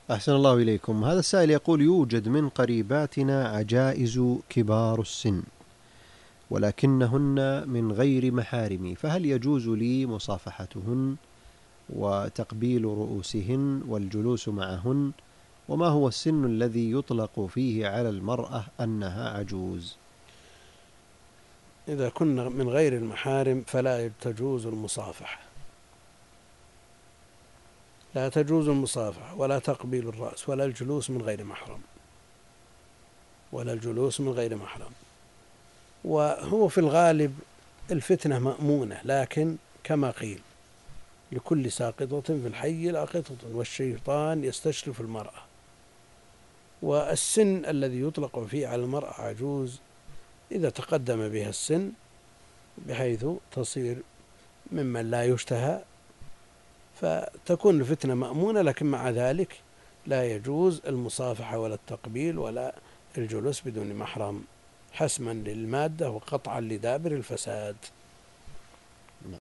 أحسن الله إليكم. هذا السائل يقول: يوجد من قريباتنا عجائز كبار السن ولكنهن من غير محارمي، فهل يجوز لي مصافحتهن وتقبيل رؤوسهن والجلوس معهن؟ وما هو السن الذي يطلق فيه على المرأة أنها عجوز؟ إذا كنا من غير المحارم فلا تجوز المصافحة، لا تجوز المصافحة ولا تقبيل الرأس ولا الجلوس من غير محرم، وهو في الغالب الفتنة مأمونة، لكن كما قيل: لكل ساقطة في الحي لاقطة، والشيطان يستشرف المرأة. والسن الذي يطلق فيه على المرأة عجوز إذا تقدم بها السن بحيث تصير ممن لا يشتهى، فتكون الفتنة مأمونة، لكن مع ذلك لا يجوز المصافحة ولا التقبيل ولا الجلوس بدون محرم، حسما للمادة وقطعا لدابر الفساد.